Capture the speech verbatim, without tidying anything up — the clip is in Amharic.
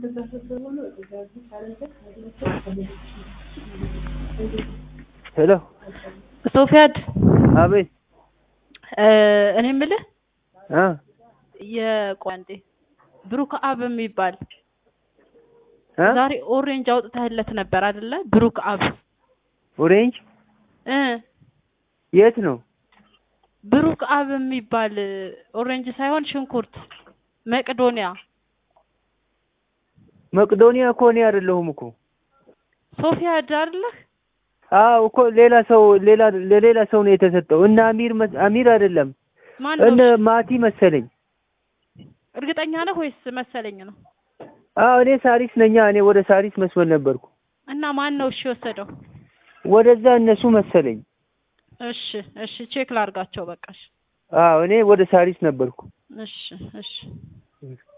ሄሎ ሶፊያድ አቤት እኔ የምልህ አ የቋንጤ ብሩክ አብ የሚባል አ ዛሬ ኦሬንጅ አውጥተህለት ነበር አይደለ? ብሩክ አብ ኦሬንጅ እ የት ነው? ብሩክ አብ የሚባል ኦሬንጅ ሳይሆን ሽንኩርት መቅዶኒያ መቅዶኒያ እኮ እኔ አይደለሁም እኮ ሶፊያድ አይደለ? አዎ እኮ ሌላ ሰው ሌላ ለሌላ ሰው ነው የተሰጠው እና አሚር አሚር አይደለም እነ ማቲ መሰለኝ። እርግጠኛ ነህ ወይስ መሰለኝ ነው? አዎ እኔ ሳሪስ ነኝ። እኔ ወደ ሳሪስ መስመር ነበርኩ። እና ማን ነው እሺ ወሰደው? ወደዛ እነሱ መሰለኝ። እሺ እሺ ቼክ ላርጋቸው በቃሽ። አዎ እኔ ወደ ሳሪስ ነበርኩ። እሺ እሺ